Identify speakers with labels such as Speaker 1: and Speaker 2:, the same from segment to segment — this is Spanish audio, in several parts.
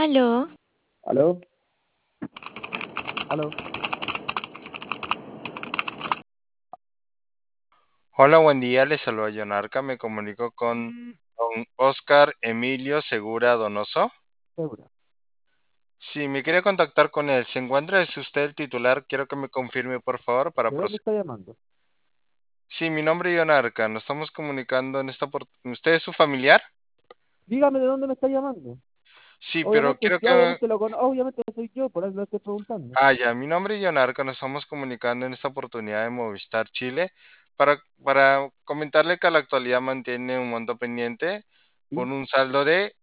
Speaker 1: Aló,
Speaker 2: ¿Aló? ¿Aló?
Speaker 3: Hola, buen día, les saluda John Arca, me comunico con don Oscar Emilio Segura Donoso.
Speaker 2: Segura.
Speaker 3: Sí, me quería contactar con él. ¿Se encuentra? ¿Es usted el titular? Quiero que me confirme, por favor, para
Speaker 2: ¿De dónde
Speaker 3: proceder.
Speaker 2: está llamando?
Speaker 3: Sí, mi nombre es John Arca, nos estamos comunicando en esta oportunidad. ¿Usted es su familiar?
Speaker 2: Dígame de dónde me está llamando.
Speaker 3: Sí, pero
Speaker 2: Obviamente,
Speaker 3: quiero
Speaker 2: sí,
Speaker 3: que...
Speaker 2: obviamente soy yo, por eso lo estoy preguntando.
Speaker 3: Ya, mi nombre es John Arca, nos estamos comunicando en esta oportunidad de Movistar Chile para comentarle que a la actualidad mantiene un monto pendiente
Speaker 2: ¿Sí?
Speaker 3: con un saldo de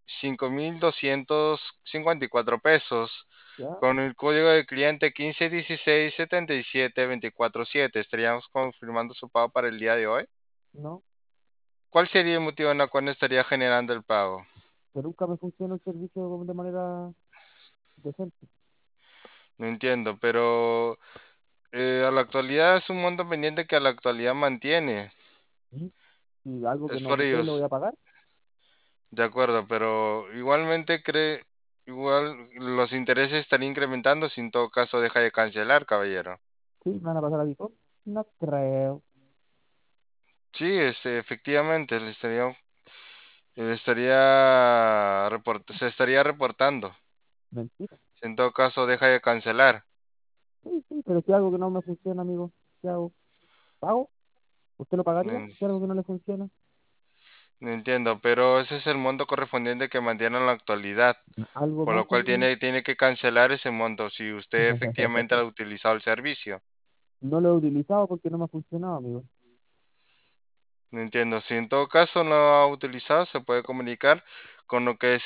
Speaker 3: 5.254 pesos,
Speaker 2: ¿Ya?
Speaker 3: con el código de cliente 15167724 7. Estaríamos confirmando su pago para el día de hoy.
Speaker 2: No,
Speaker 3: ¿Cuál sería el motivo en el cual no estaría generando el pago?
Speaker 2: que nunca me funciona el servicio de manera decente.
Speaker 3: No entiendo, pero a la actualidad es un monto pendiente que a la actualidad mantiene.
Speaker 2: ¿Sí? Si algo que
Speaker 3: Es
Speaker 2: no
Speaker 3: por
Speaker 2: sé, lo voy
Speaker 3: ellos.
Speaker 2: a pagar.
Speaker 3: De acuerdo, pero igualmente igual los intereses estarían incrementando si en todo caso deja de cancelar, caballero.
Speaker 2: ¿Sí? ¿Me van a pasar a mi cuenta? No creo.
Speaker 3: Sí, efectivamente, se estaría reportando.
Speaker 2: Mentira.
Speaker 3: Si en todo caso deja de cancelar.
Speaker 2: Sí, sí, pero si algo que no me funciona, amigo, ¿qué hago? ¿Pago? ¿Usted lo
Speaker 3: No,
Speaker 2: pagaría?
Speaker 3: en-
Speaker 2: Si algo que no le funciona.
Speaker 3: no entiendo, pero ese es el monto correspondiente que mantiene en la actualidad,
Speaker 2: ¿Algo
Speaker 3: por
Speaker 2: más,
Speaker 3: lo cual
Speaker 2: amigo?
Speaker 3: tiene que cancelar ese monto si usted efectivamente ha utilizado el servicio.
Speaker 2: No lo he utilizado porque no me ha funcionado, amigo.
Speaker 3: No entiendo, si en todo caso no ha utilizado, se puede comunicar con lo que es